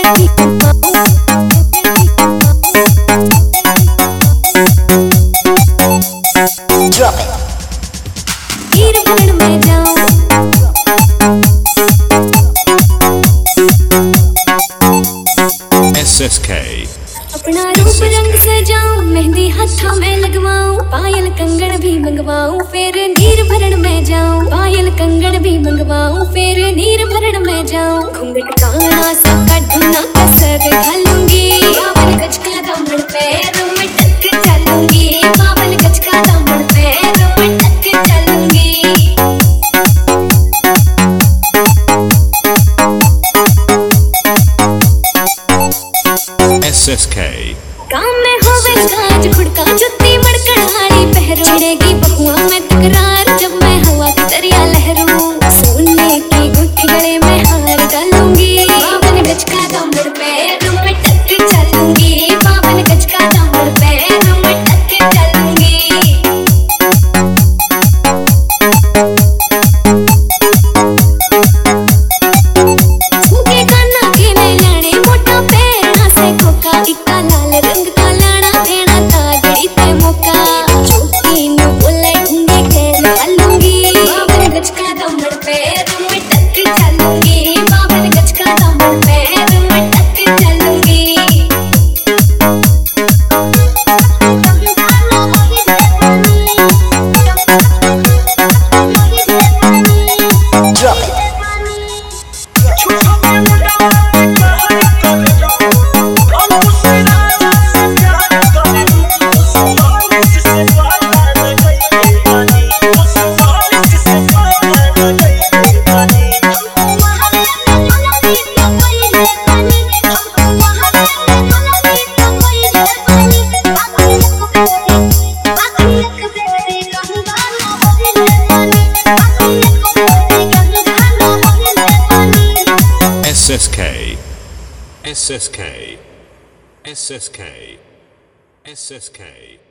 Drop it. हीर भरण में जाऊं SSK अपना रूप रंग सजाऊं, मेहंदी हाथों में लगवाऊं, पायल कंगन भी मंगवाऊं, फिर नीर भरण में जाऊं। पायल कंगन भी मंगवाऊं, फिर नीर भरण में जाऊं। घूंघट कांगड़ा सा कटना कसर घालूंगी, बावन गज का दामन पैर में टक चलूंगी, बावन गज का दामन पैर में टक चलूंगी। SSK काम में होवे काज खुड़का जुत्ती मड़कड़ाड़ी पहरोड़ेगी बहुआ में तकरार, जब मैं हवा की दरिया लहरूं, सोने की गुट्ठी गले में हार डालूंगी, बावन गज का दामन पैर में टक चलूंगी, बावन गज का दामन पैर में टक चलूंगी। झुके काना के ने लाने मोटा पैर से कोका, इक्का लाल रंग का लाड़ा देना तागड़ी ते मौका, चौकी नु बोले ढूंढे के डालूंगी, बावन गज का दामन पैर में टक चलूंगी, बावन गज का दामन पैर में टक चलूंगी। Drop it. SSK SSK SSK SSK